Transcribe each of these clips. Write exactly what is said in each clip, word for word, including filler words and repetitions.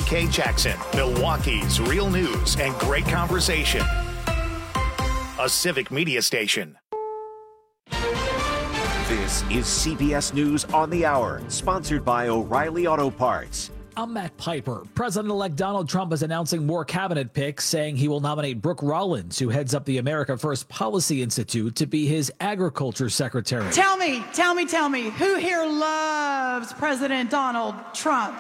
K Jackson, Milwaukee's real news and great conversation. A Civic Media station. This is C B S News on the Hour, sponsored by O'Reilly Auto Parts. I'm Matt Piper. President-elect Donald Trump is announcing more cabinet picks, saying he will nominate Brooke Rollins, who heads up the America First Policy Institute, to be his agriculture secretary. Tell me, tell me, tell me, who here loves President Donald Trump?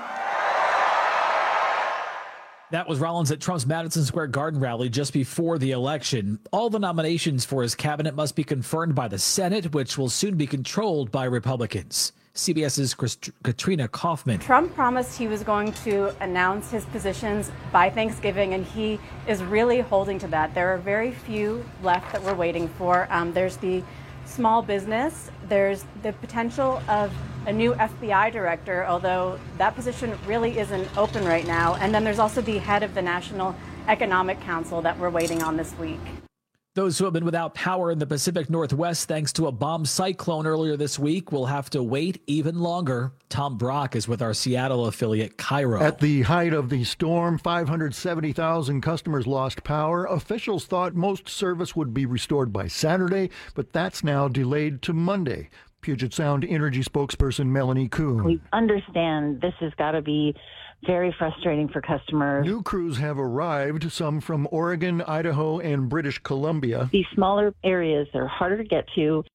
That was Rollins at Trump's Madison Square Garden rally just before the election. All the nominations for his cabinet must be confirmed by the Senate, which will soon be controlled by Republicans. CBS's Christ- Katrina Kaufman. Trump promised he was going to announce his positions by Thanksgiving, and he is really holding to that. There are very few left that we're waiting for. Um, there's the small business. There's the potential of a new F B I director, although that position really isn't open right now. And then there's also the head of the National Economic Council that we're waiting on this week. Those who have been without power in the Pacific Northwest thanks to a bomb cyclone earlier this week will have to wait even longer. Tom Brock is with our Seattle affiliate, Cairo. At the height of the storm, five hundred seventy thousand customers lost power. Officials thought most service would be restored by Saturday, but that's now delayed to Monday. Puget Sound Energy spokesperson Melanie Kuhn. We understand this has got to be very frustrating for customers. New crews have arrived, some from Oregon, Idaho, and British Columbia. These smaller areas are harder to get to.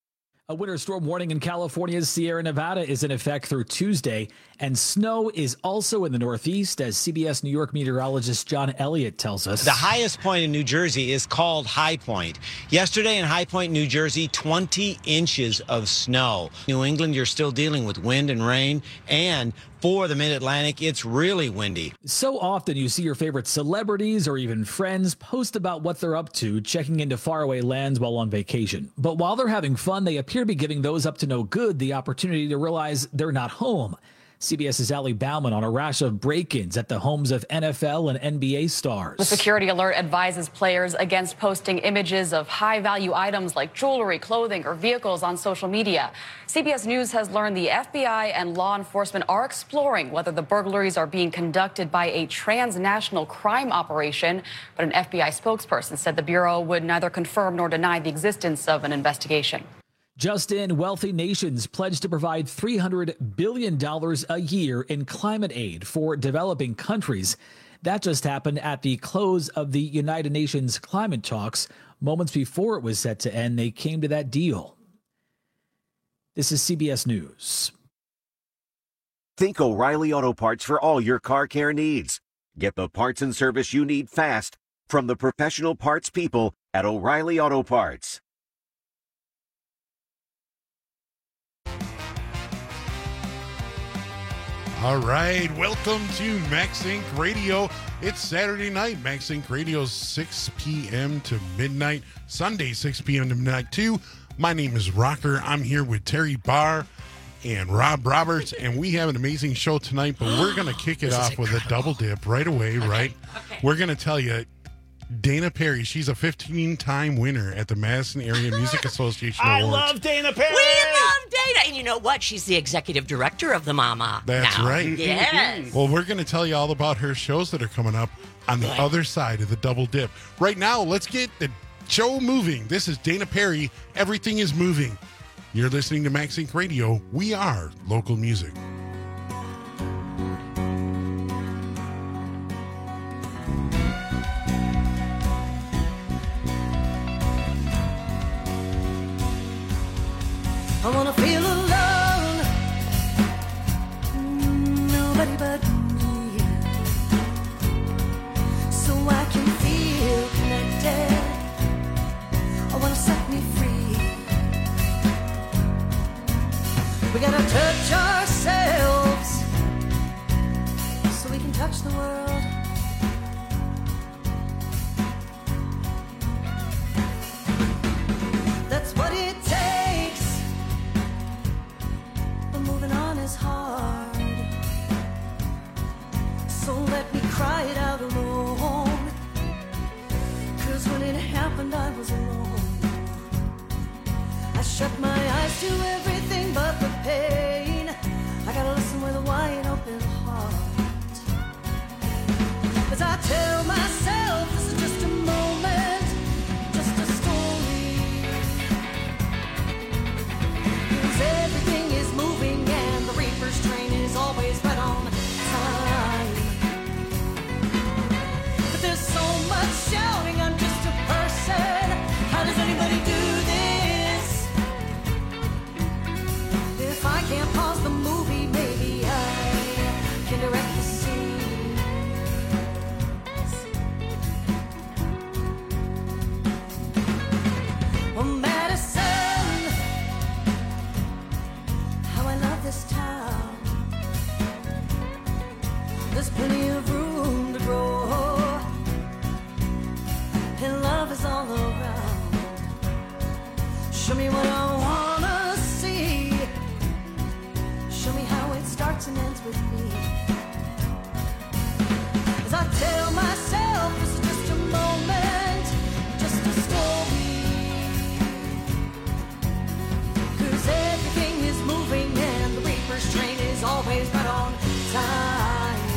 A winter storm warning in California's Sierra Nevada is in effect through Tuesday, and snow is also in the Northeast, as C B S New York meteorologist John Elliott tells us. The highest point in New Jersey is called High Point. Yesterday in High Point, New Jersey, twenty inches of snow. New England, you're still dealing with wind and rain, and for the Mid-Atlantic, it's really windy. So often you see your favorite celebrities or even friends post about what they're up to, checking into faraway lands while on vacation. But while they're having fun, they appear to be giving those up to no good the opportunity to realize they're not home. CBS's Allie Bauman on a rash of break-ins at the homes of N F L and N B A stars. The security alert advises players against posting images of high-value items like jewelry, clothing, or vehicles on social media. C B S News has learned the F B I and law enforcement are exploring whether the burglaries are being conducted by a transnational crime operation, but an F B I spokesperson said the Bureau would neither confirm nor deny the existence of an investigation. Just in, wealthy nations pledged to provide three hundred billion dollars a year in climate aid for developing countries. That just happened at the close of the United Nations climate talks. Moments before it was set to end, they came to that deal. This is C B S News. Think O'Reilly Auto Parts for all your car care needs. Get the parts and service you need fast from the professional parts people at O'Reilly Auto Parts. All right, welcome to MaxInc Radio. It's Saturday night. MaxInc Radio, six p.m. to midnight. Sunday, six p.m. to midnight, too. My name is Rocker. I'm here with Terry Barr and Rob Roberts, and we have an amazing show tonight, but we're going to kick it off with a double dip right away, okay, right? Okay. We're going to tell you, Dana Perry, she's a fifteen-time winner at the Madison Area Music Association I Awards. I love Dana Perry! We love Dana! And you know what? She's the executive director of the Mama. That's now. right. Yes. Well, we're going to tell you all about her shows that are coming up on the other side of the double dip. Right now, let's get the show moving. This is Dana Perry. Everything is moving. You're listening to MaxInc Radio. We are local music. I wanna feel alone, nobody but me, so I can feel connected. I wanna set me free. We gotta touch ourselves so we can touch the world. That's what it takes. But moving on is hard. So let me cry it out alone. Cause when it happened I was alone. I shut my eyes to everything but the pain. I gotta listen with a wide open heart. As I tell myself this is just a moment, just a story. 'Cause everything is moving and the Reaper's train is always right on time. But there's so much shouting, I'm just a person. How does anybody do this? If I can't pause the movie, maybe I can direct the scene. Well, Madison, how I love this town. There's plenty of room to grow, and love is all around. Show me what I wanna see. Show me how it starts and ends with me. As I tell myself this is just a moment, just a story. 'Cause everything is moving and the Reaper's train is always right on time.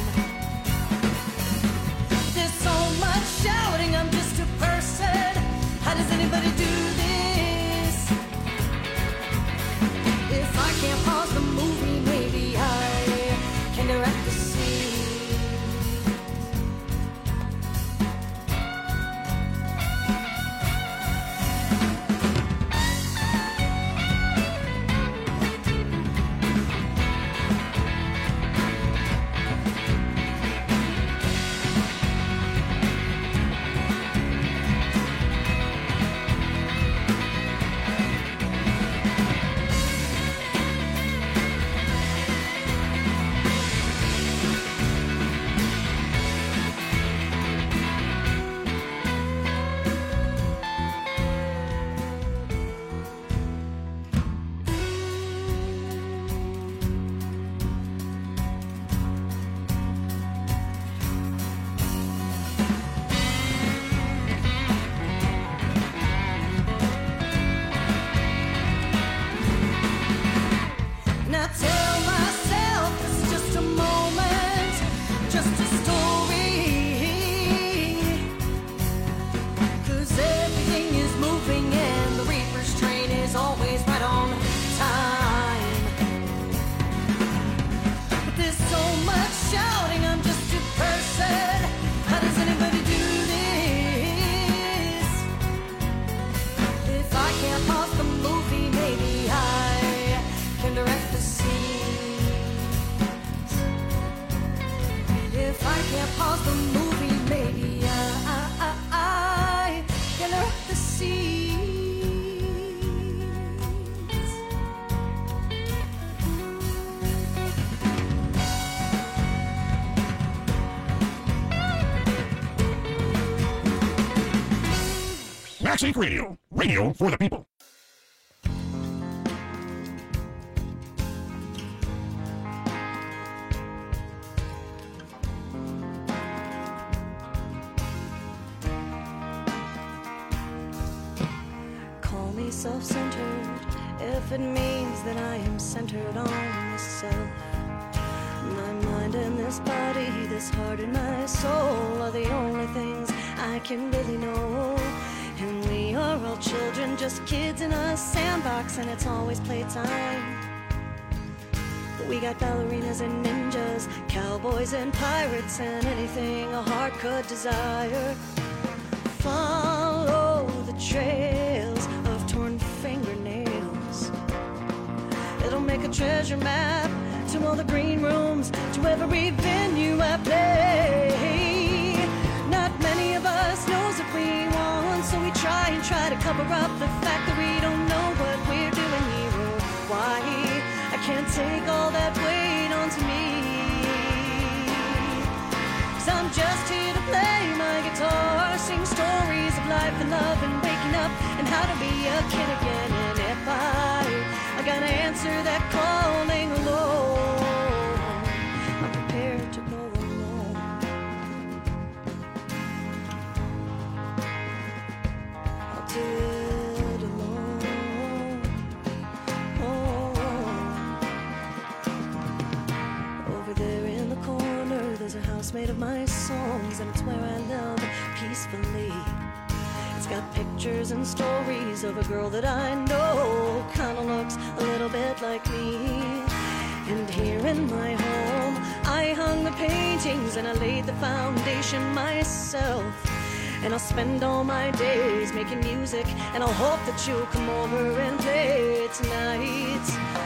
There's so much shouting, I'm just a person. How does anybody do this? If I can't pause the movie, maybe I can direct the scene. And I tell myself this is just a moment, just a story. 'Cause everything is moving and the Reaper's train is always right on time. But there's so much shouting, I'm just a person. How does anybody do this? If I can't pause the movie, maybe I can direct the scenes. If I can't pause the movie, maybe I, I, I can direct the scenes. Max Inc Radio, radio for the people. Call me self-centered if it means that I am centered on myself. My mind and this body, this heart and my soul are the only things I can really know. And we are all children, just kids in a sandbox, and it's always playtime. But we got ballerinas and ninjas, cowboys and pirates, and anything a heart could desire. Follow the trails of torn fingernails. It'll make a treasure map to all the green rooms, to every venue I play. Not many of us knows what we want, so we try and try to cover up the fact that we don't know what we're doing here or why. I can't take all that weight onto me, 'cause I'm just here to play my guitar, sing stories of life and love and waking up and how to be a kid again. And if I, I gotta answer that calling alone, I'm prepared to go alone. I'll do it alone. Oh. Over there in the corner, there's a house made made of my songs, and it's where I live peacefully. It's got pictures and stories of a girl that I know, kinda looks a little bit like me. And here in my home, I hung the paintings and I laid the foundation myself. And I'll spend all my days making music, and I'll hope that you'll come over and play tonight.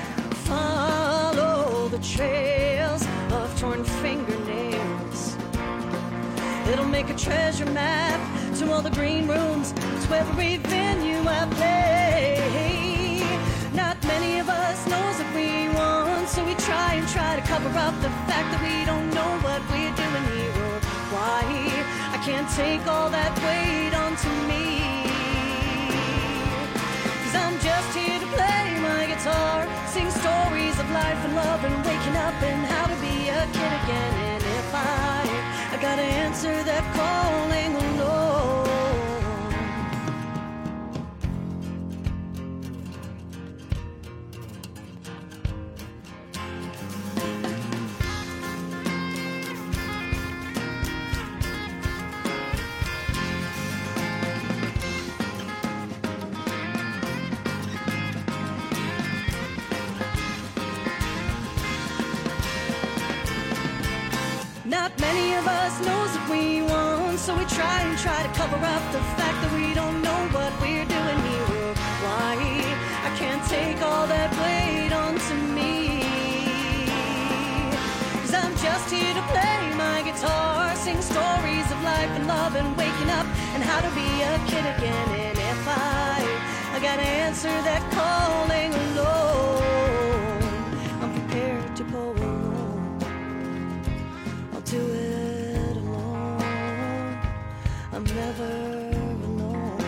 Follow the trails of torn fingernails. It'll make a treasure map to all the green rooms, to every venue I play. Not many of us knows what we want, so we try and try to cover up the fact that we don't know what we're doing here or why. I can't take all that weight onto me, 'cause I'm just here to play my guitar, sing stories of life and love and waking up and how to be a kid again. And if I, I gotta answer that calling alone. Not many of us knows what we want, so we try and try to cover up the fact that we don't know what we're doing here or why. I can't take all that weight onto me, 'cause I'm just here to play my guitar, sing stories of life and love and waking up and how to be a kid again. And if I, I gotta answer that calling alone, I'm prepared to go alone. Do it alone. I'm never alone.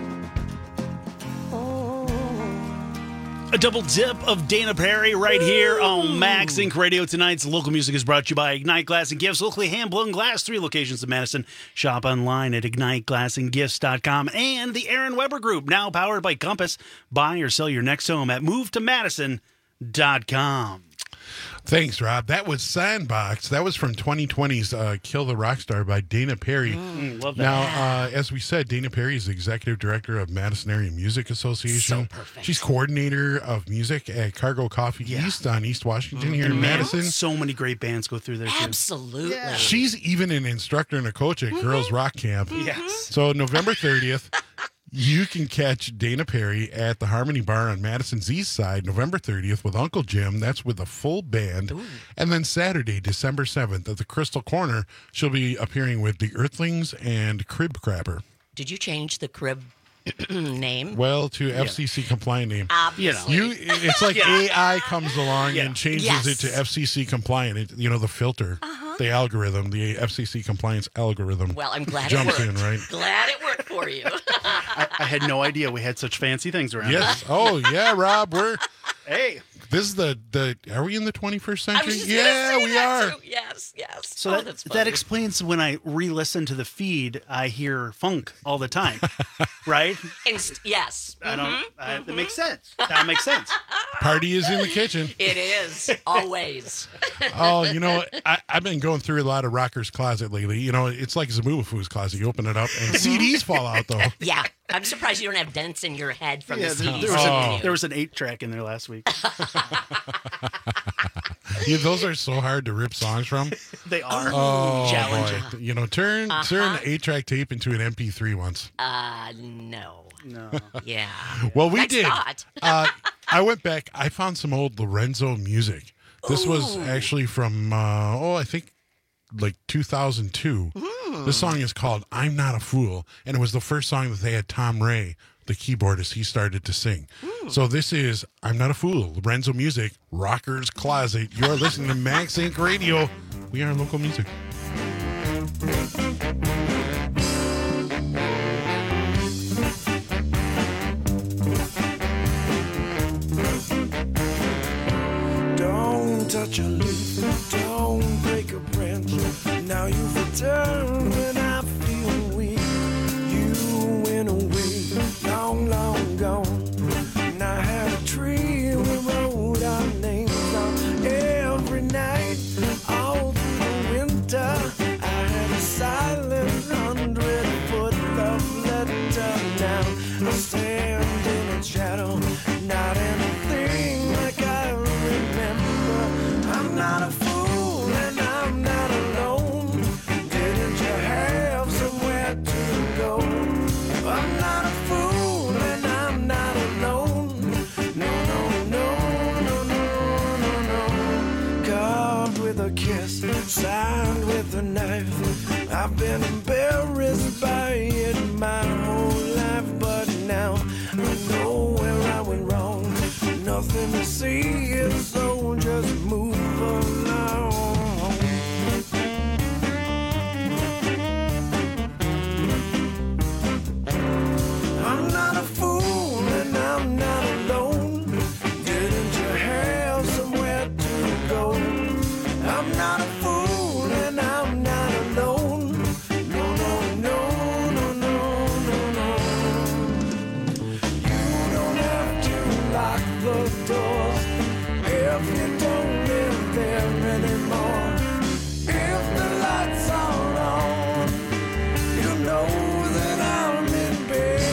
Oh. A double dip of Dana Perry right here on Max Inc Radio. Tonight's local music is brought to you by Ignite Glass and Gifts, locally hand-blown glass, three locations in Madison. Shop online at ignite glass and gifts dot com. And the Aaron Weber Group, now powered by Compass. Buy or sell your next home at move to madison dot com. Thanks, Rob. That was Sandbox. That was from twenty twenty's uh, Kill the Rockstar by Dana Perry. Mm, love that. Now, uh, as we said, Dana Perry is the executive director of Madison Area Music Association. So perfect. She's coordinator of music at Cargo Coffee Yeah. East on East Washington Mm. here in And man, Madison. so many great bands go through there, too. Absolutely. Yeah. She's even an instructor and a coach at Girls Rock Camp. Yes. So November thirtieth, you can catch Dana Perry at the Harmony Bar on Madison's East Side, November thirtieth with Uncle Jim. That's with a full band. Ooh. And then Saturday, December seventh at the Crystal Corner, she'll be appearing with the Earthlings and Crib Crapper. Did you change the crib name? Well, to F C C compliant name. Obviously. You, it's like Yeah. A I comes along Yeah. and changes Yes. it to F C C compliant. It, you know, the filter, Uh-huh. the algorithm, the F C C compliance algorithm. Well, I'm glad jumps it worked. in, right? Glad it worked for you. I, I had no idea we had such fancy things around. Yes. Oh, yeah, Rob. We're Hey. this is the the. Are we in the twenty-first I century? was just gonna Yeah, say we that are. too. Yes, yes. So oh, that, that's that funny. explains when I re-listen to the feed, I hear funk all the time, right? Inst- yes. I don't. Mhm, I, mhm. That makes sense. That makes sense. Party is in the kitchen. It is always. Oh, you know, I, I've been going through a lot of Rocker's Closet lately. You know, it's like Zamuafu's closet. You open it up and C Ds fall out, though. Yeah, I'm surprised you don't have dents in your head from Yeah, the there, C Ds. there was Oh. a, there was an eight track in there last week. Yeah, those are so hard to rip songs from. They are Oh, challenging. boy. You know, turn Uh-huh. turn eight track tape into an M P three once. Uh, no. No. Yeah. Well, we Next did. thought. uh, I went back. I found some old Lorenzo music. This was Ooh. actually from, uh, oh, I think like two thousand two. Hmm. This song is called I'm Not a Fool. And it was the first song that they had Tom Ray, the keyboardist, he started to sing. Hmm. So this is I'm Not a Fool, Lorenzo Music, Rocker's Closet. You're listening to Max Inc Radio. We are local music. Don't touch a leaf, don't break a branch. Now you've returned and I feel weak. You went away, long, long gone. And I had a tree, we wrote our names on every night. All through the winter, I knife. I've been embarrassed by it my whole life, but now I know where I went wrong. Nothing to see here, so just move along. I'm not a fool and I'm not alone. Didn't you have somewhere to go? I'm not a fool and I'm not alone. No, no, no, no, no, no, no. You don't have to lock the doors if you don't live there anymore. If the lights are on, you know that I'm in bed.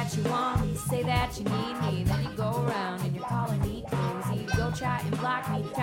Say that you need me, then you go around and you're calling me crazy. Go try and block me,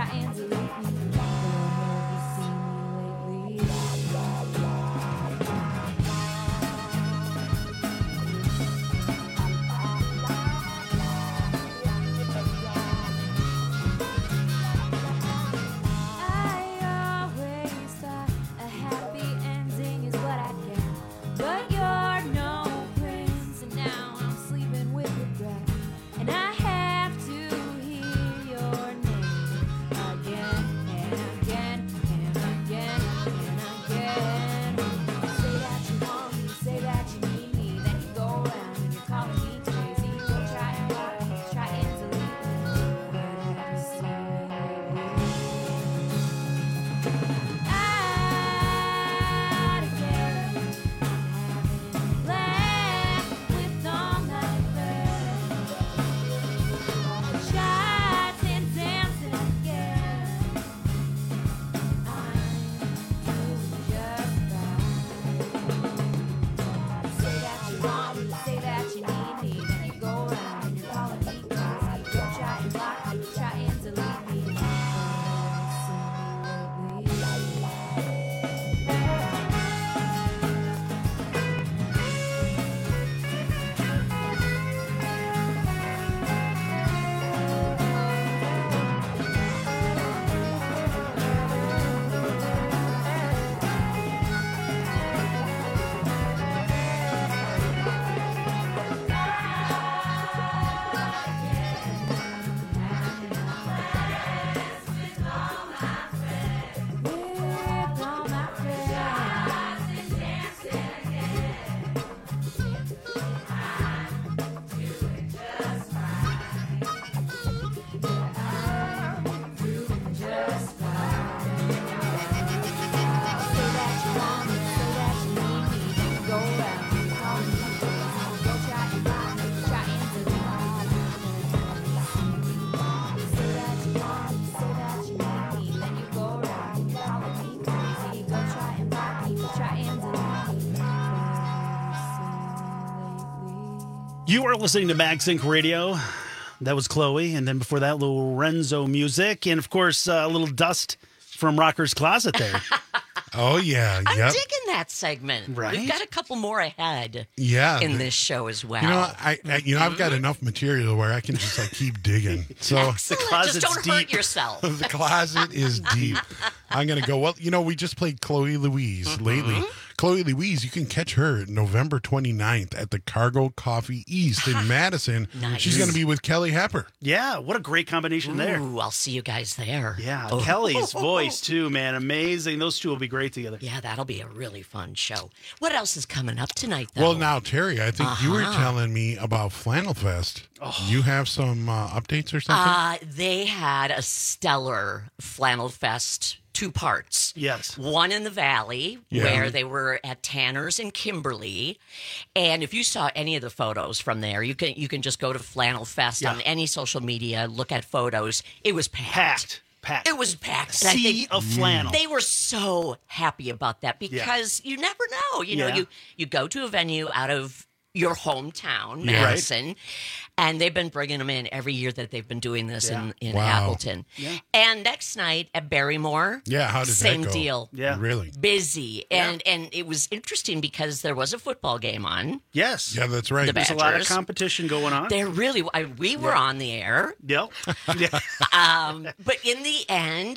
You are listening to MagSync Radio. That was Chloe. And then before that, Lorenzo music. And, of course, uh, a little dust from Rocker's Closet there. Oh, yeah. I'm yep. digging that segment. Right? We've got a couple more ahead Yeah. in this show as well. You know, I, I you know I've got enough material where I can just like keep digging. So Excellent. The closet's Just don't deep. hurt yourself. the closet is deep. I'm gonna go. Well, you know, we just played Chloe Louise Mm-hmm. lately. Chloe Louise, you can catch her November twenty-ninth at the Cargo Coffee East in Madison. Nice. She's going to be with Kelly Hepper. Yeah, what a great combination there. Ooh, I'll see you guys there. Yeah, Oh. Kelly's voice, too, man. Amazing. Those two will be great together. Yeah, that'll be a really fun show. What else is coming up tonight, though? Well, now, Terry, I think you were Uh-huh. telling me about Flannel Fest. You have some uh, updates or something? Uh, they had a stellar Flannel Fest, two parts. Yes. One in the Valley, Yeah. where they were at Tanner's in Kimberly. And if you saw any of the photos from there, you can you can just go to Flannel Fest Yeah. on any social media, look at photos. It was packed. Packed. Packed. It was packed. Sea And I think of flannel. They were so happy about that because you never know. You know, Yeah. you, you go to a venue out of your hometown, Yeah. Madison, and they've been bringing them in every year that they've been doing this Yeah. in, in Wow. Appleton. Yeah. And next night at Barrymore, Yeah, how did same that go? deal. Yeah. Really? Busy. And and it was interesting because there was a football game on. Yes. Yeah, that's right. The There's a lot of Badgers. competition going on. There really, I, we were on the air, Yep. Yeah. um, but in the end,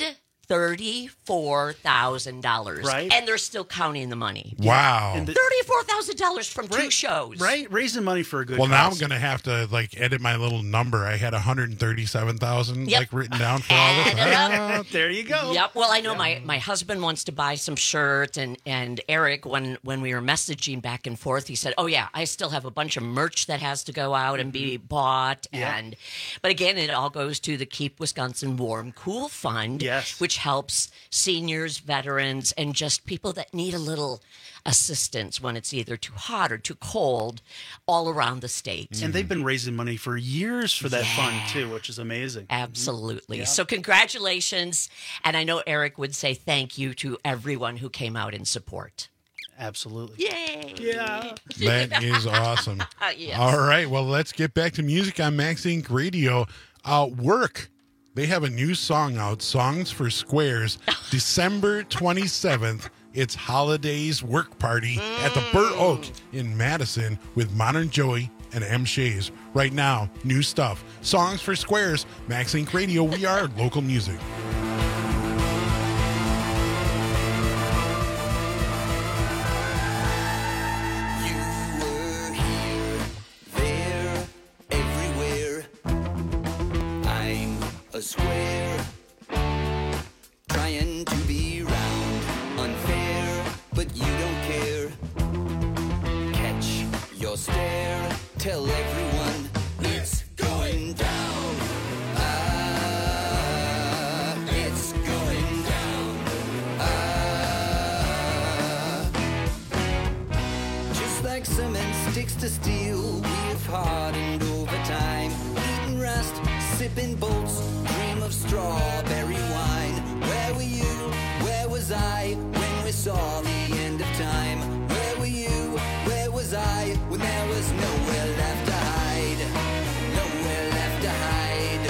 thirty-four thousand dollars. Right. And they're still counting the money. Wow. And the- thirty-four thousand dollars from two Right. shows. Right? Raising money for a good Well, now I'm cause. going to have to like edit my little number. I had one hundred thirty-seven thousand Yep. like written down for all this. Add it up. There you go. Yep. Well, I know my, my husband wants to buy some shirts, and, and Eric, when, when we were messaging back and forth, he said, "Oh yeah, I still have a bunch of merch that has to go out and be bought." Yeah. And but again, it all goes to the Keep Wisconsin Warm Cool Fund, Yes. which helps seniors, veterans, and just people that need a little assistance when it's either too hot or too cold all around the state. And they've been raising money for years for that fund, too, which is amazing. Absolutely. So congratulations. And I know Eric would say thank you to everyone who came out in support. Absolutely. Yay. Yeah. That is awesome. Yes. All right. Well, let's get back to music on Max Inc Radio. Uh, work. They have a new song out, Songs for Squares, December twenty-seventh. It's Holidays Work Party at the Burr Oak in Madison with Modern Joey and M. Shays. Right now, new stuff. Songs for Squares, Max Inc Radio. We are local music. A square, trying to be round, unfair, but you don't care. Catch your stare, tell everyone it's going down. Ah, it's going down. Ah, just like cement sticks to steel, we've hardened over time, eating rust, sipping bolts, dream of strawberry wine. Where were you? Where was I when we saw the end of time? Where were you? Where was I when there was nowhere left to hide? Nowhere left to hide.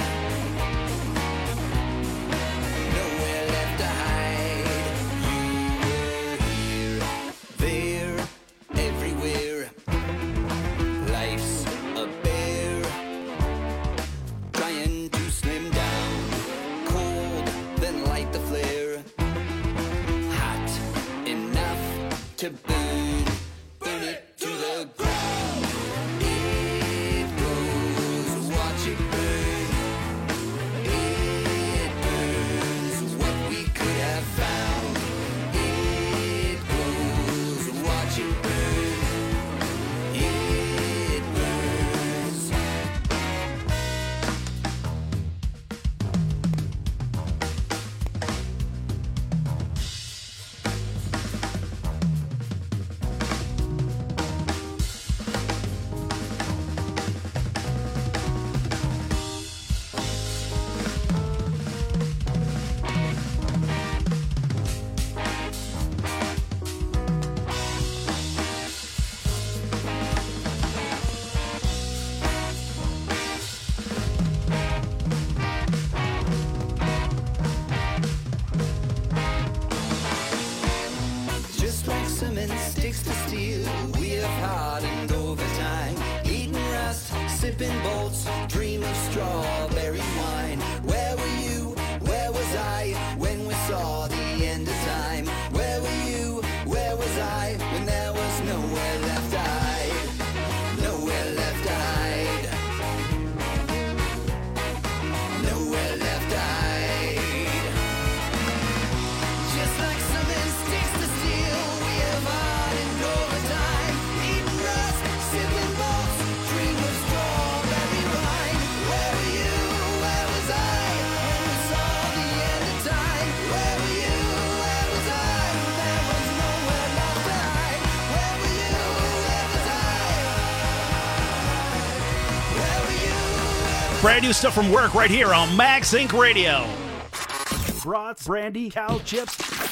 Nowhere left to hide. You were here, there, everywhere. Life's a bear, trying to slim down. Cold, then light the flare. Hot enough to burn, burn it to the ground. It goes, watch it burn. It burns what we could have found. It goes, watch it burn. It burns. sipping bolts, dream of strawberry wine. Where were you? Where was I when we saw the end of time? Where were you? Where was I when there was nowhere left to hide? Nowhere left to hide. Nowhere left to hide. Just like some instincts to steal, we have hardened over time. Eating rust, sipping bolts, dream of strawberry wine. Where were you? Where was I when we saw the end of time? Where were you? Where was I when there was nowhere left to hide? Where were you? Where was I? Where were you? Brand new stuff from work right here on Max Inc Radio. Brats, brandy, cow chips,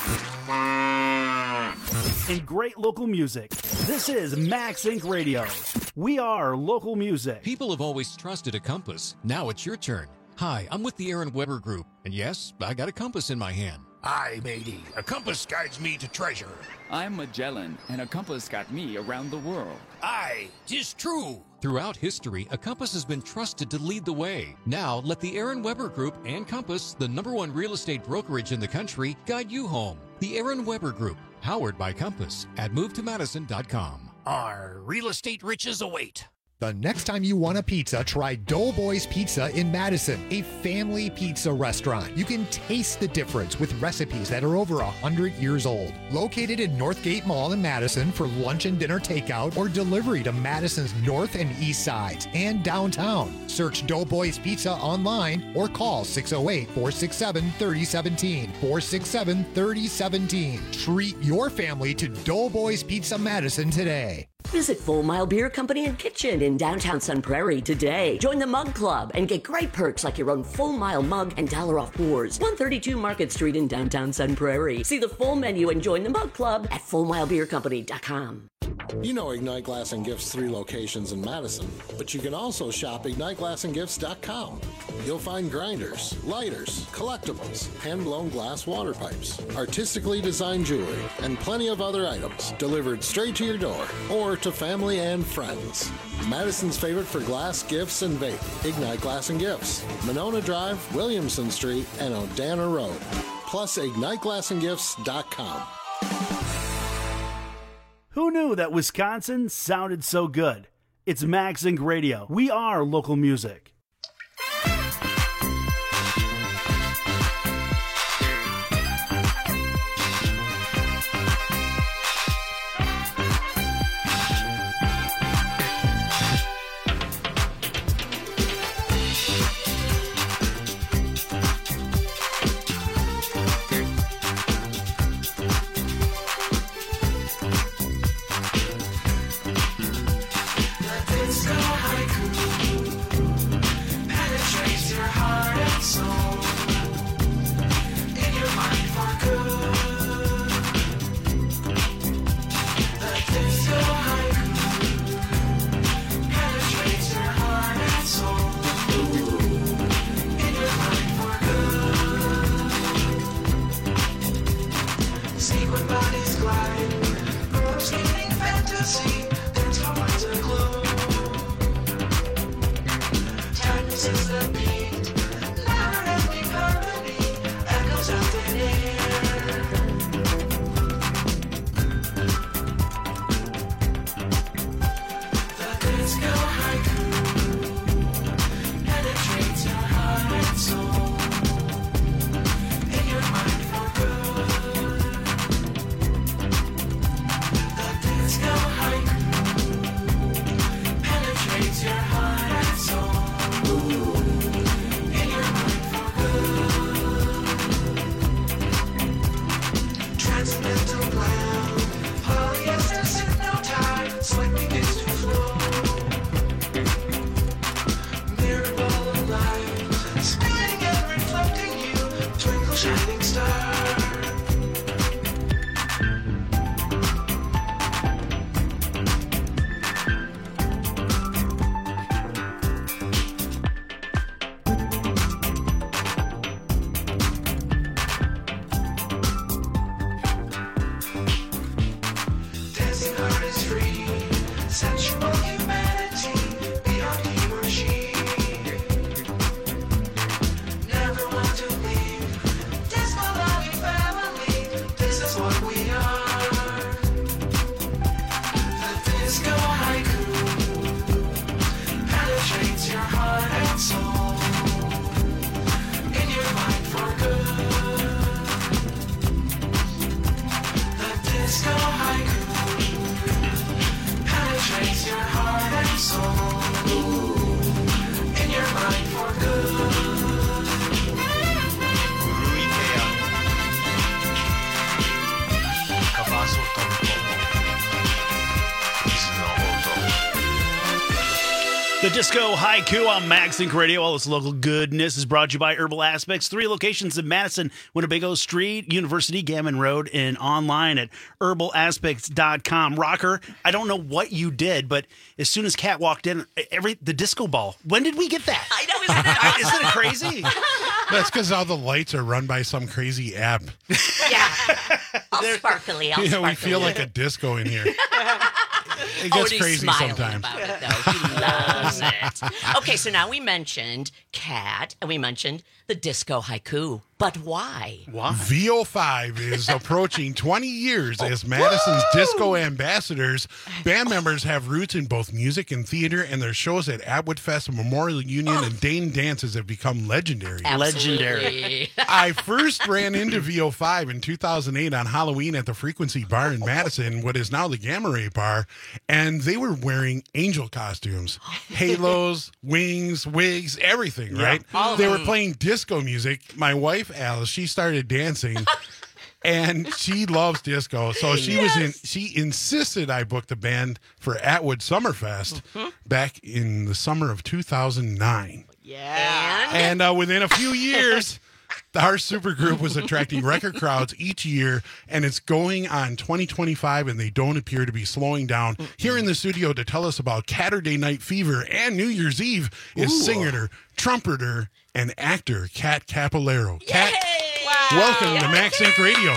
and great local music. This is Max Inc Radio. We are local music. People have always trusted a compass. Now it's your turn. Hi, I'm with the Aaron Weber Group, and yes, I got a compass in my hand. Aye, matey. A compass guides me to treasure. I'm Magellan, and a compass got me around the world. Aye, 'tis true. Throughout history, a compass has been trusted to lead the way. Now, let the Aaron Weber Group and Compass, the number one real estate brokerage in the country, guide you home. The Aaron Weber Group, powered by Compass, at move to madison dot com. Our real estate riches await. The next time you want a pizza, try Doughboys Pizza in Madison, a family pizza restaurant. You can taste the difference with recipes that are over one hundred years old. Located in Northgate Mall in Madison for lunch and dinner takeout or delivery to Madison's north and east sides and downtown. Search Doughboys Pizza online or call six oh eight, four six seven, three oh one seven, four six seven, three oh one seven. Treat your family to Doughboys Pizza Madison today. Visit Full Mile Beer Company and Kitchen in downtown Sun Prairie today. Join the Mug Club and get great perks like your own Full Mile mug and dollar off pours. one thirty-two Market Street in downtown Sun Prairie. See the full menu and join the Mug Club at full mile beer company dot com. You know Ignite Glass and Gifts three locations in Madison, but you can also shop ignite glass and gifts dot com. You'll find grinders, lighters, collectibles, hand-blown glass water pipes, artistically designed jewelry, and plenty of other items delivered straight to your door or to family and friends. Madison's favorite for glass, gifts, and vape. Ignite Glass and Gifts, Monona Drive, Williamson Street, and Odana Road. Plus ignite glass and gifts dot com. Who knew that Wisconsin sounded so good? It's Max Inc Radio. We are local music. disco haiku penetrates your heart and soul, in your mind for good. Ruikea. Kabaso Tonko. The Disco Haiku on MaxLink Radio. All this local goodness is brought to you by Herbal Aspects. Three locations in Madison, Winnebago Street, University, Gammon Road, and online at herbal aspects dot com. Rocker, I don't know what you did, but as soon as Kat walked in, every the disco ball. When did we get that? I know, isn't it? Isn't it crazy? That's because all the lights are run by some crazy app. Yeah. All sparkly, all Yeah, sparkly. we feel like a disco in here. It Oh, gets and he's crazy smiling sometimes. about it, though. He loves it. Okay, so now we mentioned Cat, and we mentioned the Disco Haiku. But why? Why? V O five is approaching twenty years as Madison's disco ambassadors. Band members have roots in both music and theater, and their shows at Atwood Fest, Memorial Union, and Dane Dances have become legendary. Legendary. I first ran into V O five in two thousand eight on Halloween at the Frequency Bar in Madison, what is now the Gamma Ray Bar, and they were wearing angel costumes, halos, wings, wigs, everything, Yeah. right? All of They them. were playing disco music. My wife, Alice, she started dancing. And she loves disco, so she was in. She insisted I book the band for Atwood Summerfest back in the summer of two thousand nine. Yeah. And uh, within a few years, our supergroup was attracting record crowds each year, and it's going on twenty twenty-five, and they don't appear to be slowing down. Here in the studio to tell us about Catterday Night Fever and New Year's Eve is Ooh. singer, trumpeter, and actor Kat Capolero. Kat, Wow. welcome to Max Inc Radio.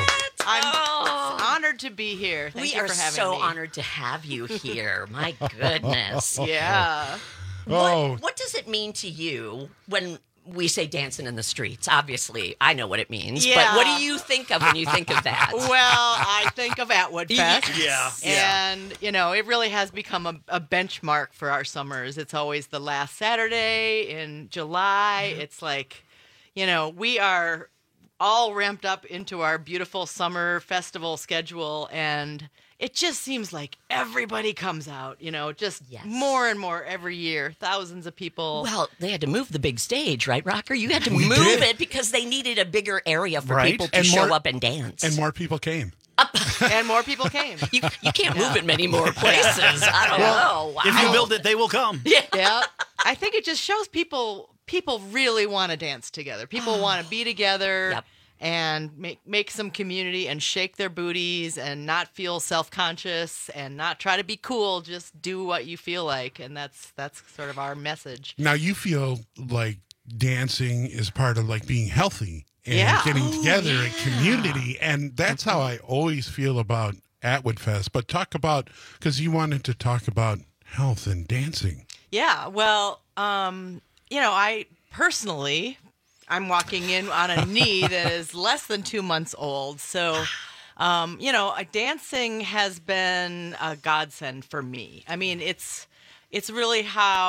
I'm honored to be here. Thank we you are for having so me. honored to have you here. My goodness. Yeah. Oh. What, what does it mean to you when we say dancing in the streets? Obviously, I know what it means. Yeah. But what do you think of when you think of that? Well, I think of Atwood Fest. Yeah, yeah. And, you know, it really has become a, a benchmark for our summers. It's always the last Saturday in July. It's like, you know, we are all ramped up into our beautiful summer festival schedule, and it just seems like everybody comes out, you know, just more and more every year. Thousands of people. Well, they had to move the big stage, right, Rocker? You had to We move did. it because they needed a bigger area for Right. people to And show more- up and dance. And more people came. And more people came. you, you can't move it many more places. I don't Well, know. Wow. If you build it, they will come. Yeah. Yeah. I think it just shows people people really want to dance together. People want to be together Yep. and make make some community and shake their booties and not feel self-conscious and not try to be cool. Just do what you feel like, and that's that's sort of our message. Now you feel like dancing is part of like being healthy and Yeah. getting Oh, together yeah. and community, and that's how I always feel about Atwood Fest. But talk about, because you wanted to talk about health and dancing. Yeah, well, um, you know, I personally, I'm walking in on a knee that is less than two months old. So, um, you know, uh, dancing has been a godsend for me. I mean, it's it's really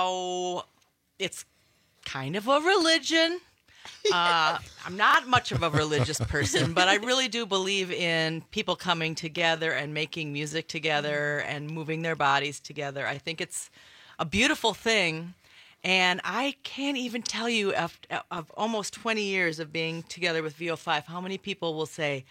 how it's kind of a religion. Uh, I'm not much of a religious person, but I really do believe in people coming together and making music together and moving their bodies together. I think it's a beautiful thing. And I can't even tell you of, of almost twenty years of being together with V O five, how many people will say,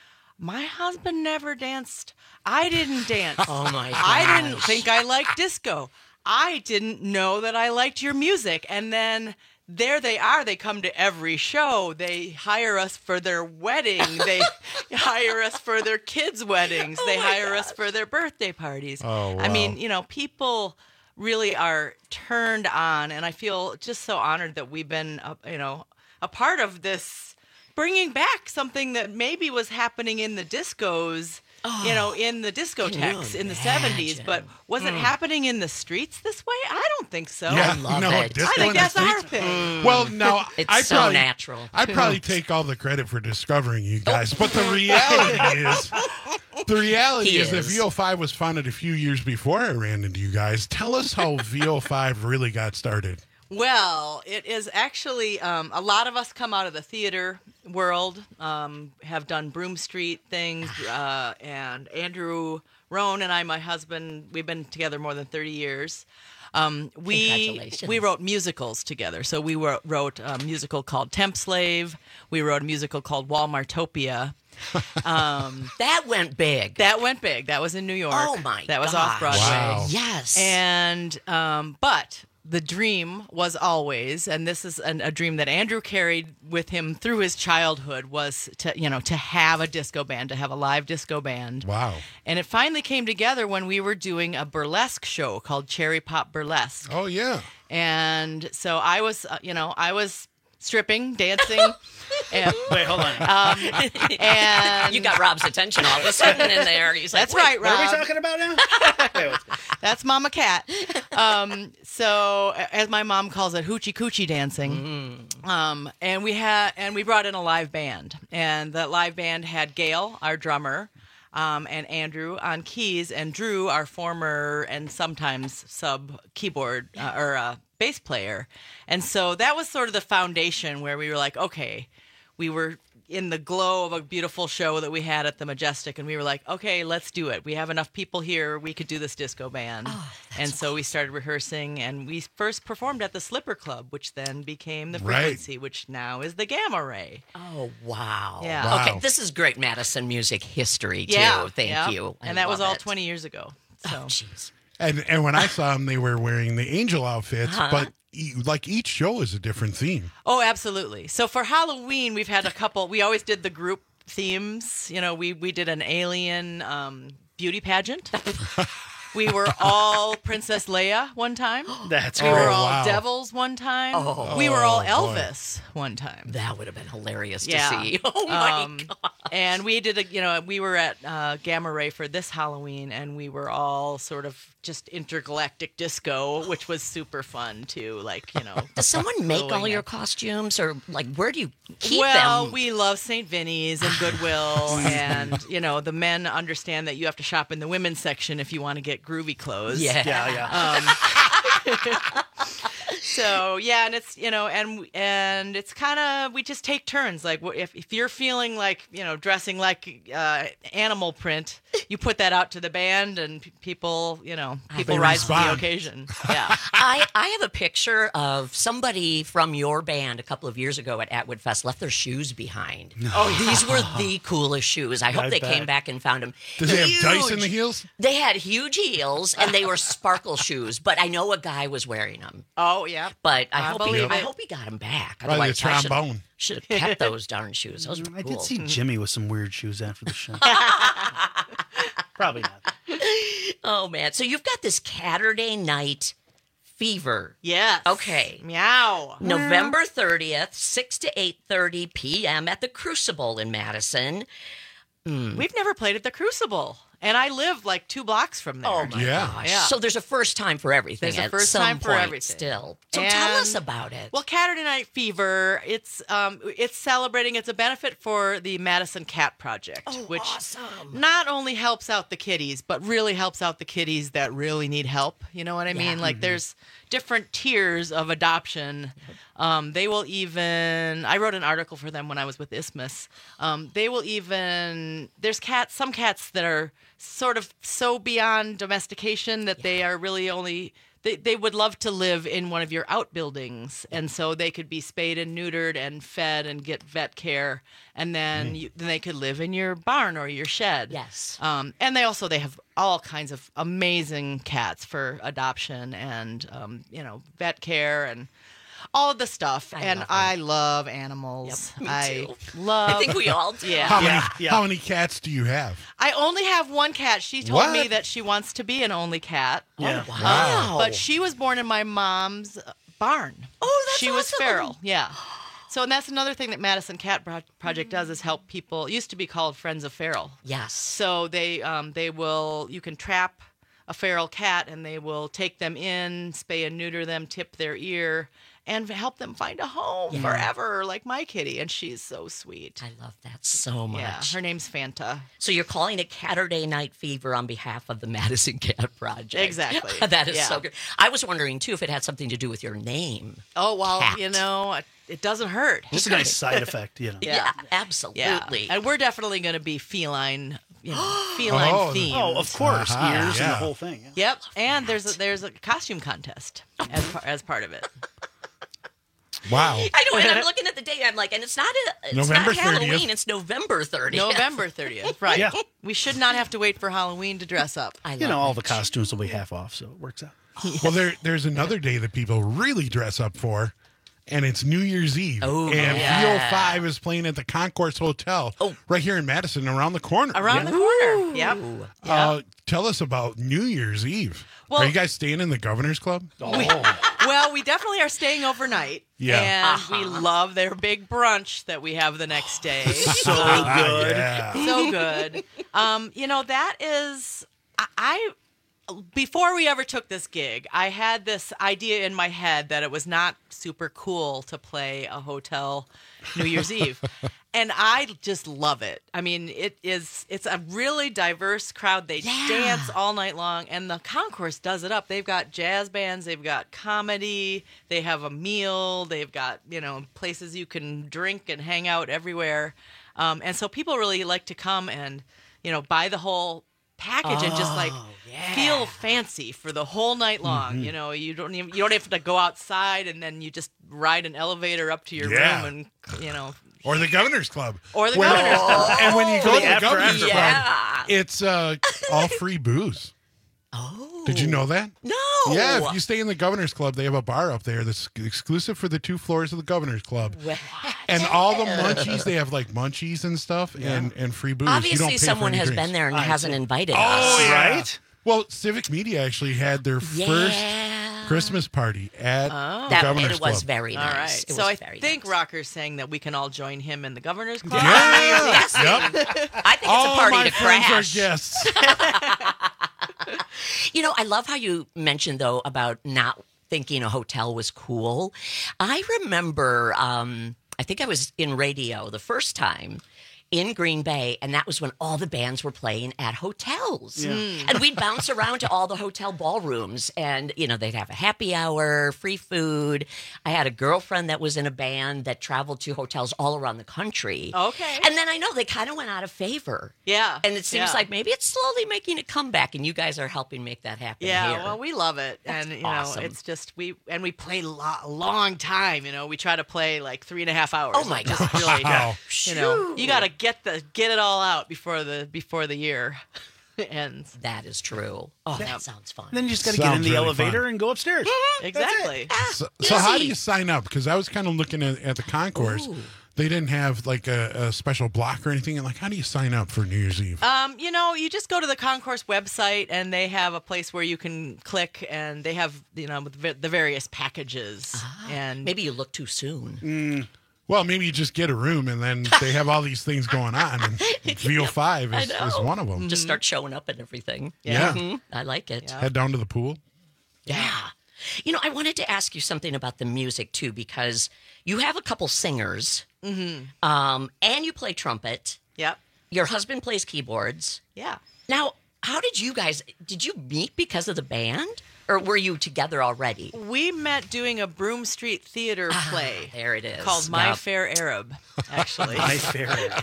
my husband never danced. I didn't dance. Oh, my I didn't gosh. think I liked disco. I didn't know that I liked your music. And then there they are. They come to every show. They hire us for their wedding. They hire us for their kids' weddings. Oh they hire us for their birthday parties. Oh, I mean, wow. you know, people really are turned on, and I feel just so honored that we've been, uh, you know, a part of this, bringing back something that maybe was happening in the discos, you know, in the discotheques in the seventies, but was it Mm. happening in the streets this way? I don't think so. Yeah, I love no, it. disco I think in the that's our streets. thing. Well, now It's I so probably, natural. I'd probably take all the credit for discovering you guys, but the reality is, the reality He is, that is. V O five was founded a few years before I ran into you guys. Tell us how V O five really got started. Well, it is actually um, a lot of us come out of the theater world, um, have done Broom Street things, uh, and Andrew Rohn and I, my husband, we've been together more than thirty years. Um, we Congratulations. we wrote musicals together. So we wrote, wrote a musical called Temp Slave. We wrote a musical called Walmartopia. Um, that went big. That went big. That was in New York. Oh my! That was gosh. off Broadway. Wow. Yes. And um, but the dream was always, and this is an, a dream that Andrew carried with him through his childhood, was to you know to have a disco band, to have a live disco band. Wow. And it finally came together when we were doing a burlesque show called Cherry Pop Burlesque. Oh yeah. And so I was, uh, you know, I was stripping, dancing. And, Wait, hold on. Um, and you got Rob's attention all of a sudden in there. He's like, that's "Wait, right, Rob. What are we talking about now? Wait, what's- That's Mama Cat. Um, so, as my mom calls it, hoochie coochie dancing. Mm. Um, and we had, and we brought in a live band, and the live band had Gail, our drummer, um, and Andrew on keys, and Drew, our former and sometimes sub keyboard uh, or uh, bass player. And so that was sort of the foundation where we were like, okay, we were in the glow of a beautiful show that we had at the Majestic, and we were like, okay, let's do it. We have enough people here. We could do this disco band. Oh, and so we started rehearsing, and we first performed at the Slipper Club, which then became the Right. Frequency, which now is the Gamma Ray. Oh, wow. Yeah. Wow. Okay, this is great Madison music history, too. Yeah. Thank yeah. you. I And that was love all it. twenty years ago. So. Oh, jeez. And and when I saw them, they were wearing the angel outfits, Uh-huh. but e- like each show is a different theme. Oh, absolutely. So for Halloween, we've had a couple. We always did the group themes. You know, we we did an alien um, beauty pageant. We were all Princess Leia one time. That's We great. were all wow. devils one time. Oh. We were all Oh, boy. Elvis one time. That would have been hilarious to Yeah. see. Oh, my Um, God. And we did a, you know, we were at uh, Gamma Ray for this Halloween, and we were all sort of just intergalactic disco, which was super fun too. Like, you know, Does someone make all glowing your at- costumes, or like where do you keep well, them? we love Saint Vinny's and Goodwill, and you know the men understand that you have to shop in the women's section if you want to get groovy clothes. Yeah. Yeah, yeah. Um, so yeah, and it's you know, and and it's kind of we just take turns. Like wh- if if you're feeling like you know dressing like uh, animal print, you put that out to the band, and p- people you know people They rise to the respond. occasion. Yeah. I, I have a picture of somebody from your band a couple of years ago at Atwood Fest left their shoes behind. Oh, these were the coolest shoes. I hope I they bet. came back and found them. Does they have dice in the heels? They had huge heels and they were sparkle shoes, but I know a guy was wearing them. Oh yeah. But I, I hope he, believe I it. hope he got them back. Probably the Otherwise, I should- trombone. should have kept those darn shoes. Those were I cool. did see Jimmy with some weird shoes after the show. Probably not. Oh man! So you've got this Saturday night fever. Yes. Okay. Meow. November thirtieth, six to eight thirty p.m. at the Crucible in Madison. We've never played at the Crucible, and I live like two blocks from there. Oh my Yeah. gosh! Yeah. So there's a first time for everything. There's a at first some time for point everything. Still, so tell us And- about it. Well, Saturday Night Fever, it's um, it's celebrating. It's a benefit for the Madison Cat Project, Oh, which awesome. not only helps out the kitties, but really helps out the kitties that really need help. You know what I mean? Like there's different tiers of adoption. Um, they will even. I wrote an article for them when I was with Isthmus. Um, they will even. There's cats. Some cats that are sort of so beyond domestication that they are really only. They, they would love to live in one of your outbuildings, and so they could be spayed and neutered and fed and get vet care, and then you, then they could live in your barn or your shed. Yes. Um, and they also they have all kinds of amazing cats for adoption and um, you know vet care and all of the stuff. I and love I love animals. Yep, me I too. love. I think we all do. Yeah. How Yeah, many yeah. how many cats do you have? I only have one cat. She told me What? that she wants to be an only cat. Yeah. Oh, wow. But she was born in my mom's uh, barn. Oh, that's She was awesome. feral. Yeah. So, and that's another thing that Madison Cat Pro- Project does is help people. It used to be called Friends of Feral. Yes. So they um, they will you can trap a feral cat and they will take them in, spay and neuter them, tip their ear, and help them find a home Yeah. forever, like my kitty. And she's so sweet. I love that so much. Yeah, her name's Fanta. So you're calling it Catterday Night Fever on behalf of the Madison Cat Project. Exactly. That is Yeah. so good. I was wondering, too, if it had something to do with your name. Oh, well, Cat. you know, it, it doesn't hurt. Just a nice side effect, you know. Yeah, absolutely. Yeah. And we're definitely going to be feline, you know, feline Oh, themed. oh, of course. Uh-huh. Ears and Yeah. the whole thing. Yeah. Yep. And there's a, there's a costume contest as par- as part of it. Wow. I know, and I'm looking at the date. I'm like, and it's not a, it's November not Halloween. thirtieth. It's November thirtieth. November thirtieth. Right. Yeah. We should not have to wait for Halloween to dress up. I You know, love all it. the costumes will be half off, so it works out. Well, there, there's another day that people really dress up for, and it's New Year's Eve. Oh, and yeah. three oh five is playing at the Concourse Hotel Oh. right here in Madison, around the corner. Around Yeah. the corner. Yep. Uh, tell us about New Year's Eve. Well- Are you guys staying in the Governor's Club? Well, we definitely are staying overnight. Yeah. And we love their big brunch that we have the next day. So Ah, good. yeah. So good. Um, you know, that is, I, I, before we ever took this gig, I had this idea in my head that it was not super cool to play a hotel New Year's Eve. And I just love it. I mean, it is, it's a really diverse crowd. They Yeah. dance all night long, and the concourse does it up. They've got jazz bands, they've got comedy, they have a meal, they've got, you know, places you can drink and hang out everywhere. Um, and so people really like to come and, you know, buy the whole package and just like Oh, yeah. feel fancy for the whole night long. You know, you don't even, you don't have to go outside, and then you just ride an elevator up to your Yeah. room and, you know, Or the Governor's Club. or the When- Governor's Club. And when you go The to the after, Governor's after Club, party. it's uh, all free booze. Oh. Did you know that? No. Yeah, if you stay in the Governor's Club, they have a bar up there that's exclusive for the two floors of the Governor's Club. What? And all the munchies, they have like munchies and stuff and, and free booze. You don't Obviously, pay for someone any has drinks. been there and I hasn't see. invited Oh, us. yeah. Right? Well, Civic Media actually had their first Yeah. Christmas party at Oh. the That, Governor's it was Club. very All nice. right. It So was I very think nice. Rocker's saying that we can all join him in the Governor's Club. Yeah. Yes. Yep. I think it's All a party my to friends crash. are guests. You know, I love how you mentioned, though, about not thinking a hotel was cool. I remember, um, I think I was in radio the first time in Green Bay, and that was when all the bands were playing at hotels. And we'd bounce around to all the hotel ballrooms, and, you know, they'd have a happy hour, free food. I had a girlfriend that was in a band that traveled to hotels all around the country. Okay. And then I know they kind of went out of favor. Yeah. And it seems Yeah. like maybe it's slowly making a comeback, and you guys are helping make that happen Yeah, here. well, we love it, and you awesome. know, it's just we and we play lo- a long time. You know, we try to play like three and a half hours. Oh, my Just gosh. really, Wow. you know, you got to get the get it all out before the before the year ends. That is true. Oh, that sounds fun. Then you just got to get in Sounds the really elevator fun. and go upstairs. Exactly. So, so how do Easy. you sign up? Because I was kind of looking at, at the concourse. Ooh. They didn't have like a, a special block or anything. And like, how do you sign up for New Year's Eve? Um, you know, you just go to the concourse website, and they have a place where you can click, and they have you know the the various packages. and Maybe you look too soon. Mm, well, maybe you just get a room, and then they have all these things going on. And V O five is, I is know. one of them. Just start showing up and everything. Yeah. Mhm. I like it. Head down to the pool. Yeah. You know, I wanted to ask you something about the music too, because you have a couple singers, Mm-hmm. um, and you play trumpet. Yep. Your husband plays keyboards. Yeah. Now, how did you guys? Did you meet because of the band, or were you together already? We met doing a Broome Street Theater play. There it is. Called My Yep. Fair Arab, actually. My Fair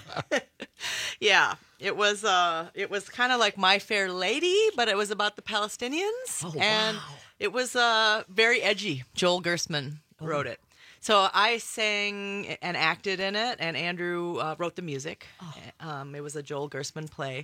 Yeah, it was uh it was kind of like My Fair Lady, but it was about the Palestinians. Oh, and wow. it was uh very edgy. Joel Gersman wrote it. So I sang and acted in it, and Andrew uh, wrote the music. Um, it was a Joel Gersman play.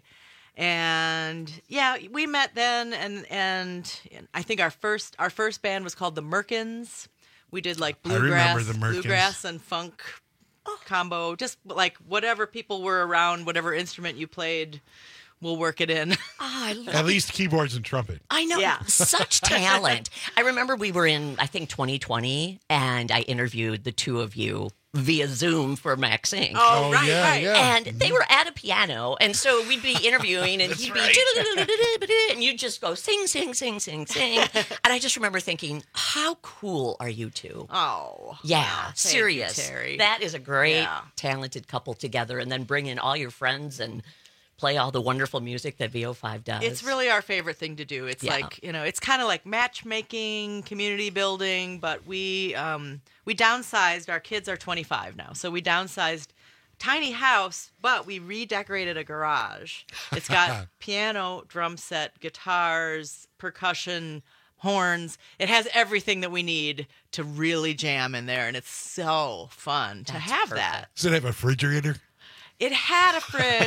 And yeah, we met then, and and I think our first our first band was called the Merkins. We did like I remember bluegrass, the Merkins. bluegrass and funk combo, just like whatever people were around, whatever instrument you played, we'll work it in. Oh, I love At least keyboards and trumpet. I know. Yeah. Such talent. I remember we were in, I think, twenty twenty, and I interviewed the two of you via Zoom for Max Incorporated. Oh, right, yeah, right. yeah. And they were at a piano, and so we'd be interviewing, and he'd be, and you'd just go sing, sing, sing, sing, sing. And I just remember thinking, how cool are you two? Oh. Yeah, wow. serious. Thank you, Terry. That is a great, Yeah. talented couple together, and then bring in all your friends and play all the wonderful music that V O five does. It's really our favorite thing to do. It's Yeah. like, you know, it's kind of like matchmaking, community building, but we um, we downsized. Our kids are twenty-five now, so we downsized. Tiny house, but we redecorated a garage. It's got piano, drum set, guitars, percussion, horns. It has everything that we need to really jam in there, and it's so fun to have that. Does it have a refrigerator? It had a fridge.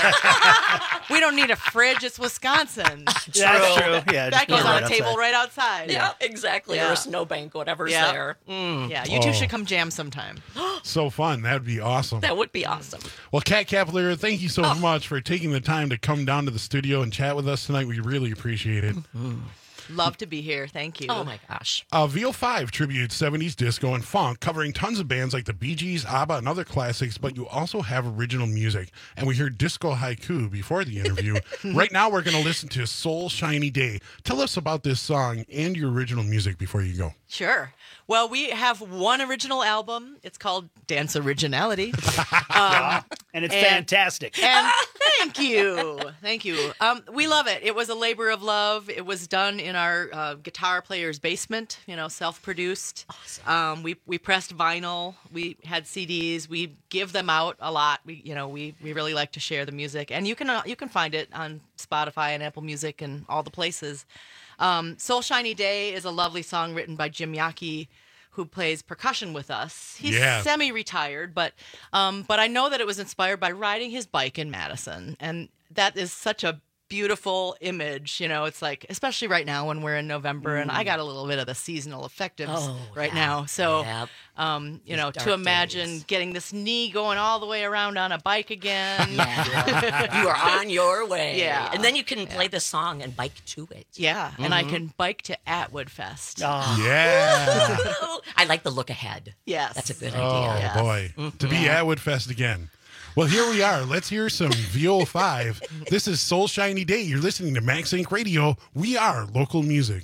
We don't need a fridge. It's Wisconsin. That's true. Yeah, that just goes put it on right a table outside. right outside. Yeah, exactly. Or Yeah. a snowbank, whatever's Yeah. there. Mm. Yeah, you two Oh. should come jam sometime. So fun. That would be awesome. That would be awesome. Well, Kat Kapler, thank you so much for taking the time to come down to the studio and chat with us tonight. We really appreciate it. Love to be here. Thank you. Oh, my gosh. Uh, V O five tributes seventies disco and funk, covering tons of bands like the Bee Gees, ABBA, and other classics, but you also have original music. And we heard disco haiku before the interview. Right now, we're going to listen to Soul Shiny Day. Tell us about this song and your original music before you go. Sure. Well, we have one original album. It's called Dance Originality. Um, and it's fantastic. And thank you. Thank you. Um, we love it. It was a labor of love. It was done in our uh, guitar player's basement, you know, self-produced. Awesome. Um, we, we pressed vinyl. We had C Ds. We give them out a lot. We, you know, we, we really like to share the music. And you can, uh, you can find it on Spotify and Apple Music and all the places. Um, Soul Shiny Day is a lovely song written by Jim Yockey, who plays percussion with us. He's Yeah. semi-retired, but um, but I know that it was inspired by riding his bike in Madison, and that is such a beautiful image. You know, it's like, especially right now when we're in November, and I got a little bit of the seasonal effectives Oh, right yeah. now. So, Yep. um, you These know, dark to imagine days. getting this knee going all the way around on a bike again. you are on your way. Yeah. And then you can play the song and bike to it. Yeah, and I Mhm. can bike to Atwood Fest. Yeah. I like the look ahead. Yes. That's a good Oh, idea. boy. To be Atwood Fest again. Well, here we are. Let's hear some V O five. This is Soul Shiny Day. You're listening to Max Inc Radio. We are local music.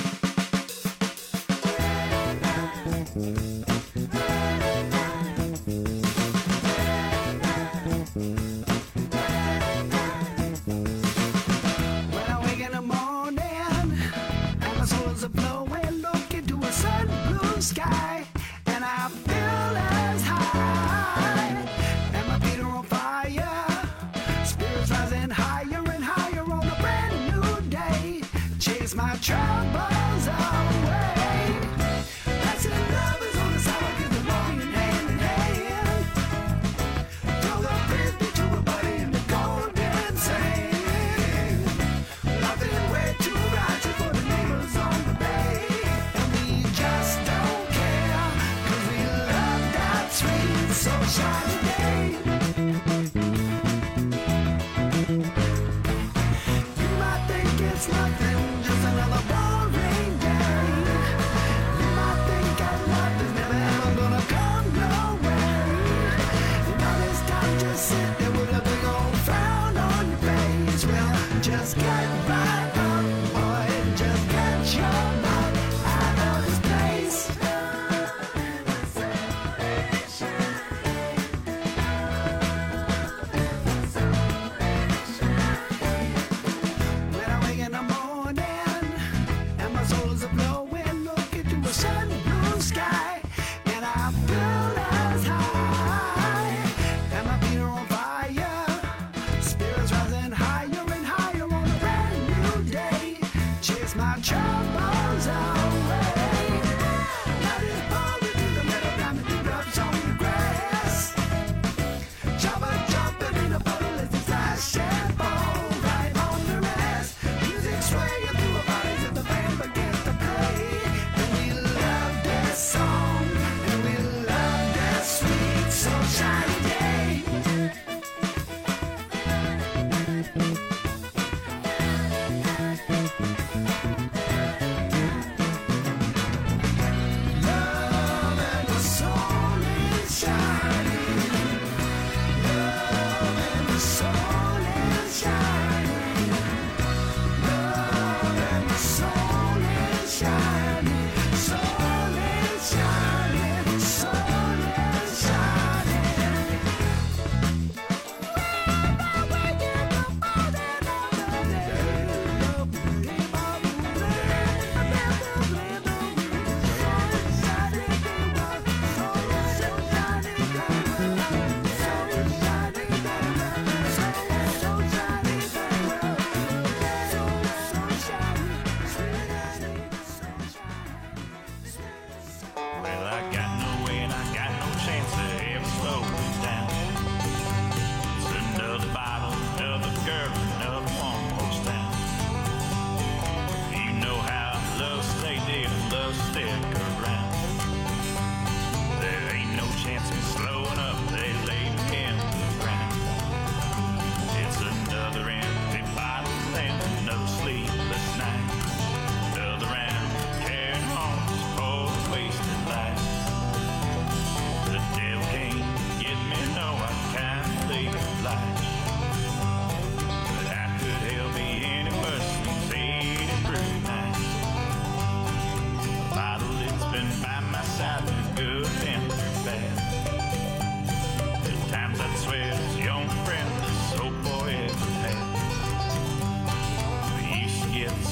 When I wake in the morning and my soles are blowing, look into a sun blue sky, and I feel as high, and my feet are on fire, spirits rising higher and higher on a brand new day. Chase my troubles away. Blessed love is on the side, give the morning hand in hand. Throw the frisbee to a buddy in the golden sand. Nothing way too ratchet for the neighbors on the bay. And we just don't care, 'cause we love that sweet soul shiny day. You might think it's nothing, just another boring day. You might think our love is never ever gonna come your way. And all this time just sit there with a big old frown on your face. Well, just get right up, boy, and just get your mind out of this place. When I wake in the morning and my soul is a-blowing, look into a sun blue sky, and I feel as high, and my feet are on fire, spirits rising higher and higher on a brand new day. Chase my troubles away. Light is pouring through the middle, diamond dewdrops on the grass. Jumper jumping in a puddle as it flash and fall right on the ass. Music swaying through our bodies as the band begins to play. And we love this song, and we love that sweet soul shiny day.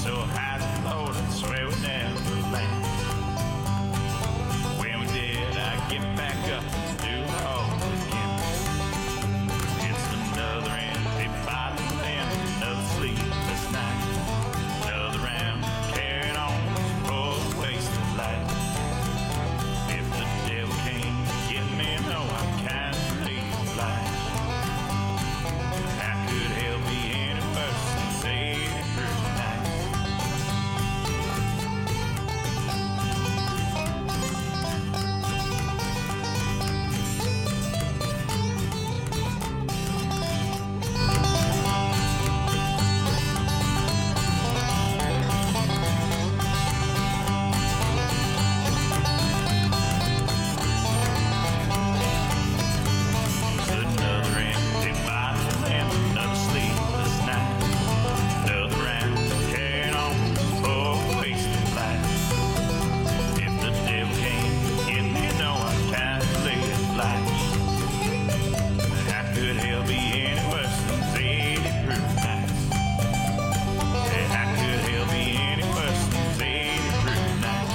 So highs and lows, I swear we never land. When we did, I get back up and do it all again. It's another empty bottle and another sleepless night. Another round, carrying on for a wasted life. If the devil can't get me, no, I'm kind of realized. How could hell be any worse than saying her tonight? Another empty bottle and another sleepless night. Another round, carrying on for a wasted life. If the devil can't get me, no, I'm kind of realized. How could hell be any worse than eighty proof nights? Hey, how could hell be any worse than eighty proof nights?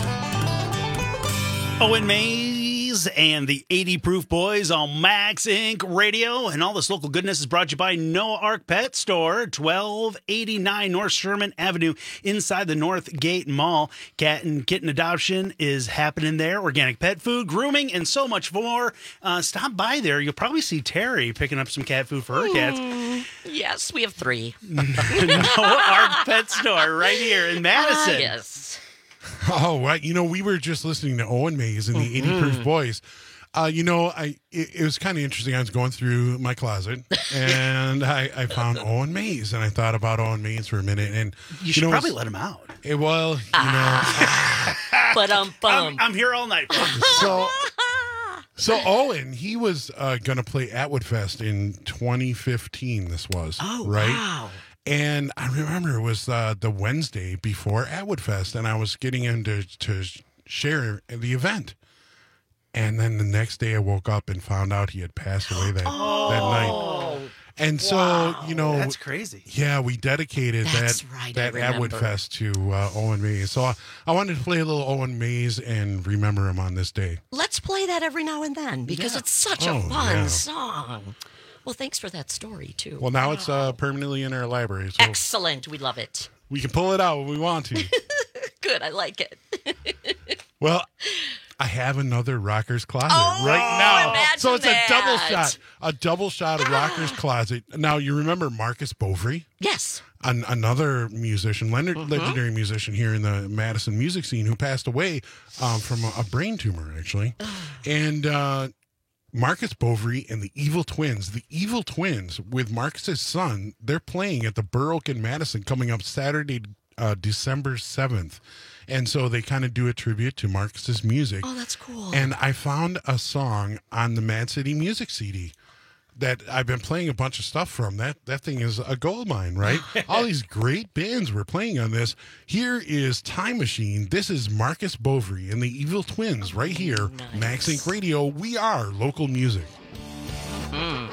Owen Mays and the eighty Proof Boys on Max Incorporated Radio. And all this local goodness is brought to you by Noah Ark Pet Store, twelve eighty-nine North Sherman Avenue, inside the North Gate Mall. Cat and kitten adoption is happening there. Organic pet food, grooming, and so much more. Uh, stop by there. You'll probably see Terry picking up some cat food for her cats. Mm, yes, we have three. Noah Ark Pet Store right here in Madison. Ah, yes. Oh, right. You know, we were just listening to Owen Mays and the Mm-hmm. eighty Proof Boys. Uh, you know, I it, it was kind of interesting. I was going through my closet and I, I found Owen Mays, and I thought about Owen Mays for a minute. And You should know, probably it's- let him out. It, well, you But um, I'm, I'm here all night. know, so so Owen, he was uh, going to play Atwood Fest in twenty fifteen. This was Oh, right. wow. And I remember it was uh, the Wednesday before Atwood Fest, and I was getting him to, to share the event. And then the next day I woke up and found out he had passed away that, Oh. that night. And so, you know. That's crazy. Yeah, we dedicated That's that, right, I that Atwood remember. Fest to uh, Owen Mays. So I, I wanted to play a little Owen Mays and remember him on this day. Let's play that every now and then because Yeah. it's such Oh, a fun yeah. song. Well, thanks for that story, too. Well, now it's uh, permanently in our library, so Excellent. We love it. we can pull it out when we want to. Good. I like it. Well, I have another Rocker's Closet Oh, right now. imagine So it's that. a double shot. A double shot of Rocker's Closet. Now, you remember Marcus Bovary? Yes. An, another musician, legendary, Mhm. legendary musician here in the Madison music scene, who passed away um, from a, a brain tumor, actually. And uh, Marcus Bovary and the Evil Twins, the Evil Twins with Marcus's son, they're playing at the Burr Oak in Madison coming up Saturday, uh, December seventh. And so they kind of do a tribute to Marcus's music. Oh, that's cool. And I found a song on the Mad City Music C D that I've been playing a bunch of stuff from. That that thing is a gold mine, right? All these great bands were playing on this. Here is Time Machine. This is Marcus Bovary and the Evil Twins right here. Max Inc Radio. We are local music. Mm.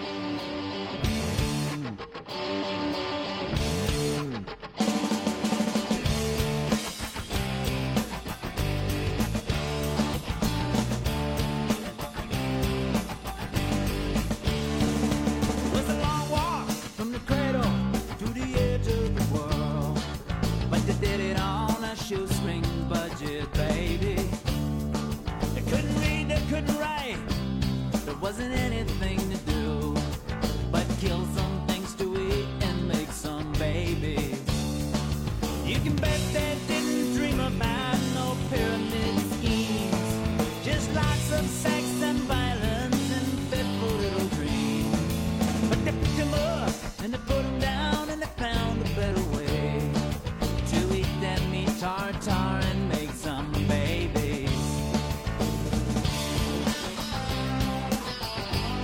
Was a long walk from the cradle to the edge of the world, but they did it on a shoestring budget, baby. They couldn't read, they couldn't write. There wasn't anything to do but kill some things to eat and make some babies. You can bet they didn't dream about no pyramid schemes, just lots of sex and violence and fitful little dreams. But they picked him up and they put him down and they found a better way to eat that meat tartare and make some babies.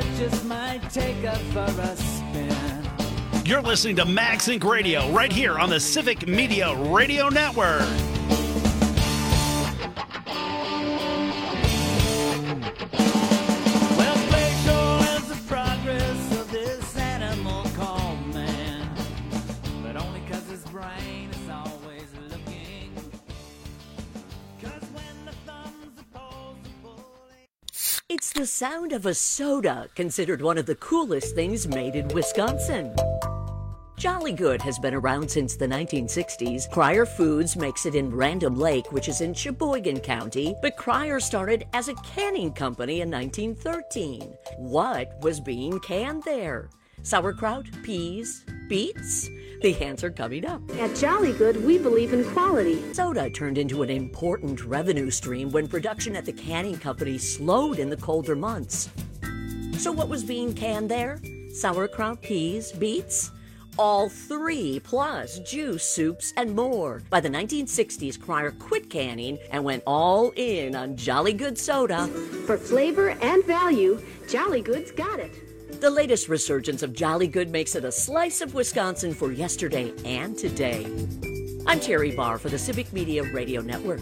just might take us for a spin. You're listening to MaxInc Radio right here on the Civic Media Radio Network. It's the sound of a soda, considered one of the coolest things made in Wisconsin. Jolly Good has been around since the nineteen sixties. Cryer Foods makes it in Random Lake, which is in Sheboygan County, but Cryer started as a canning company in nineteen thirteen. What was being canned there? Sauerkraut, peas, beets? The answer coming up. At Jolly Good, we believe in quality. Soda turned into an important revenue stream when production at the canning company slowed in the colder months. So what was being canned there? Sauerkraut, peas, beets? All three, plus juice, soups, and more. By the nineteen sixties, Cryer quit canning and went all in on Jolly Good soda. For flavor and value, Jolly Good's got it. The latest resurgence of Jolly Good makes it a slice of Wisconsin for yesterday and today. I'm Terry Barr for the Civic Media Radio Network.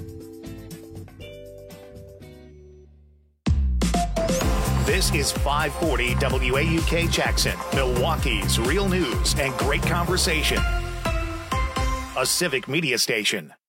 This is five forty W A U K Jackson, Milwaukee's real news and great conversation. A Civic Media station.